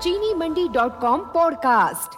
चीनी मंडी.com पॉडकास्ट।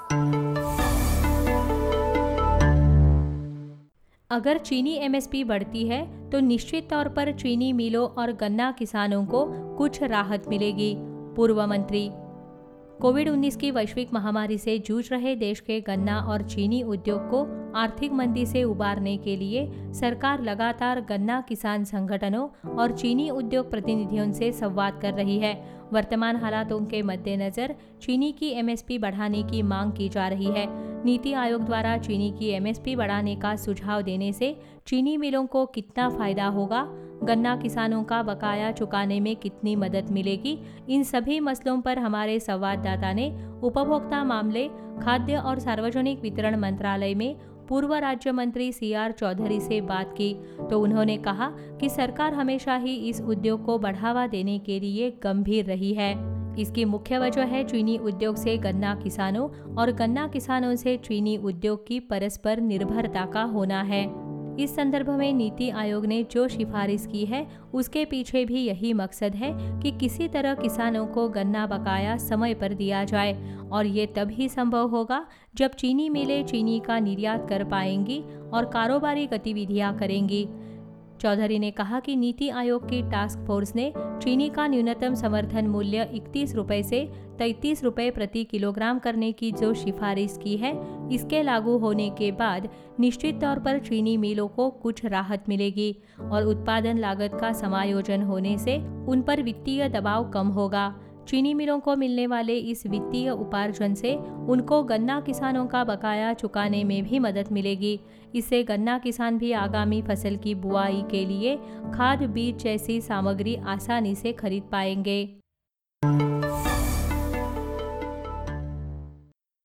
अगर चीनी एमएसपी बढ़ती है तो निश्चित तौर पर चीनी मिलों और गन्ना किसानों को कुछ राहत मिलेगी। पूर्व मंत्री। कोविड-19 की वैश्विक महामारी से जूझ रहे देश के गन्ना और चीनी उद्योग को आर्थिक मंदी से उबारने के लिए सरकार लगातार गन्ना किसान संगठनों और चीनी उद्योग प्रतिनिधियों से संवाद कर रही है। वर्तमान हालातों के मद्देनजर चीनी की एमएसपी बढ़ाने की मांग की जा रही है। नीति आयोग द्वारा चीनी की एमएसपी बढ़ाने का सुझाव देने से चीनी मिलों को कितना फायदा होगा, गन्ना किसानों का बकाया चुकाने में कितनी मदद मिलेगी, इन सभी मसलों पर हमारे संवाददाता ने उपभोक्ता मामले, खाद्य और सार्वजनिक वितरण मंत्रालय में पूर्व राज्य मंत्री CR चौधरी से बात की तो उन्होंने कहा कि सरकार हमेशा ही इस उद्योग को बढ़ावा देने के लिए गंभीर रही है। इसकी मुख्य वजह है चीनी उद्योग से गन्ना किसानों और गन्ना किसानों से चीनी उद्योग की परस्पर निर्भरता का होना है। इस संदर्भ में नीति आयोग ने जो सिफारिश की है उसके पीछे भी यही मकसद है कि किसी तरह किसानों को गन्ना बकाया समय पर दिया जाए और ये तभी संभव होगा जब चीनी मिलें चीनी का निर्यात कर पाएंगी और कारोबारी गतिविधियां करेंगी। चौधरी ने कहा कि नीति आयोग की टास्क फोर्स ने चीनी का न्यूनतम समर्थन मूल्य 31 रुपए से 33 रुपए प्रति किलोग्राम करने की जो सिफारिश की है, इसके लागू होने के बाद निश्चित तौर पर चीनी मिलों को कुछ राहत मिलेगी और उत्पादन लागत का समायोजन होने से उन पर वित्तीय दबाव कम होगा। चीनी मिलों को मिलने वाले इस वित्तीय उपार्जन से उनको गन्ना किसानों का बकाया चुकाने में भी मदद मिलेगी। इससे गन्ना किसान भी आगामी फसल की बुआई के लिए खाद, बीज जैसी सामग्री आसानी से खरीद पाएंगे।